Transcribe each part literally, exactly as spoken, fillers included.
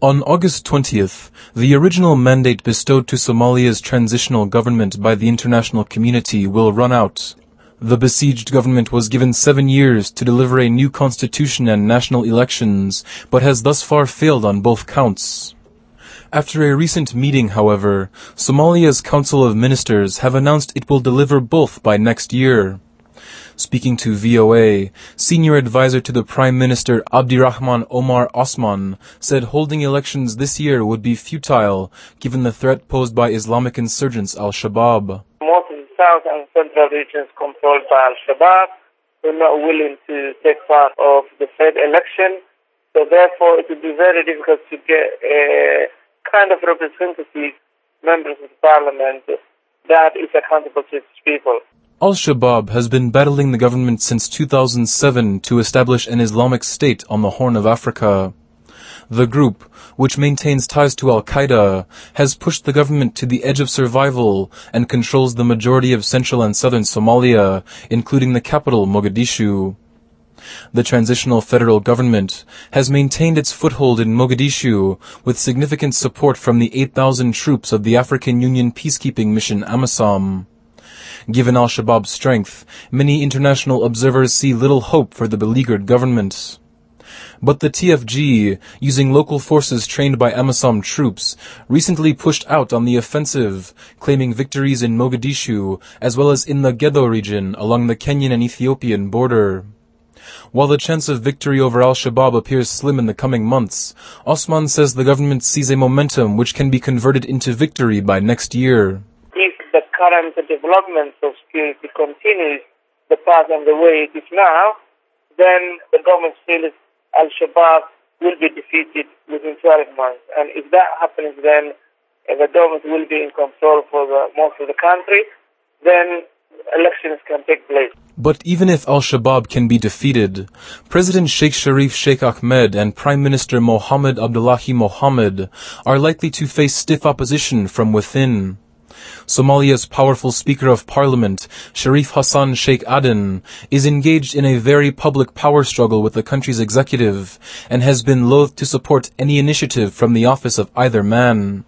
On August twentieth, the original mandate bestowed to Somalia's transitional government by the international community will run out. The besieged government was given seven years to deliver a new constitution and national elections, but has thus far failed on both counts. After a recent meeting, however, Somalia's Council of Ministers have announced it will deliver both by next year. Speaking to V O A, senior advisor to the Prime Minister Abdirahman Omar Osman said holding elections this year would be futile given the threat posed by Islamic insurgents Al-Shabaab. Most of the south and central regions controlled by Al-Shabaab were not willing to take part of the Fed election, so therefore it would be very difficult to get a kind of representative members of the parliament that is accountable to its people. Al-Shabaab has been battling the government since two thousand seven to establish an Islamic State on the Horn of Africa. The group, which maintains ties to Al-Qaeda, has pushed the government to the edge of survival and controls the majority of central and southern Somalia, including the capital, Mogadishu. The transitional federal government has maintained its foothold in Mogadishu with significant support from the eight thousand troops of the African Union peacekeeping mission AMISOM. Given Al-Shabaab's strength, many international observers see little hope for the beleaguered government. But the T F G, using local forces trained by AMISOM troops, recently pushed out on the offensive, claiming victories in Mogadishu as well as in the Gedo region along the Kenyan and Ethiopian border. While the chance of victory over Al-Shabaab appears slim in the coming months, Osman says the government sees a momentum which can be converted into victory by next year. The current development of security continues the path and the way it is now, then the government feels Al-Shabaab will be defeated within twelve months. And if that happens, then the government will be in control for the, most of the country, then elections can take place. But even if Al-Shabaab can be defeated, President Sheikh Sharif Sheikh Ahmed and Prime Minister Mohammed Abdullahi Mohammed are likely to face stiff opposition from within. Somalia's powerful Speaker of Parliament, Sharif Hassan Sheikh Aden, is engaged in a very public power struggle with the country's executive and has been loath to support any initiative from the office of either man.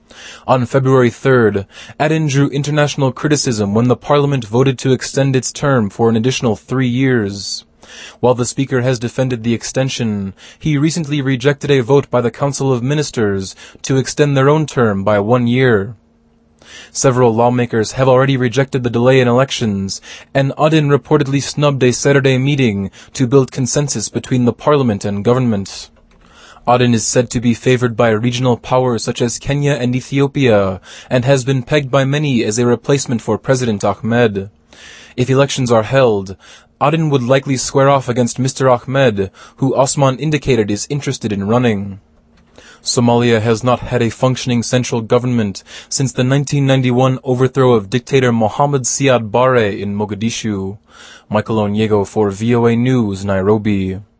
On February third, Aden drew international criticism when the parliament voted to extend its term for an additional three years. While the speaker has defended the extension, he recently rejected a vote by the Council of Ministers to extend their own term by one year. Several lawmakers have already rejected the delay in elections, and Aden reportedly snubbed a Saturday meeting to build consensus between the parliament and government. Aden is said to be favored by regional powers such as Kenya and Ethiopia, and has been pegged by many as a replacement for President Ahmed. If elections are held, Aden would likely square off against Mister Ahmed, who Osman indicated is interested in running. Somalia has not had a functioning central government since the nineteen ninety-one overthrow of dictator Mohammed Siad Barre in Mogadishu. Michael Onyego for V O A News, Nairobi.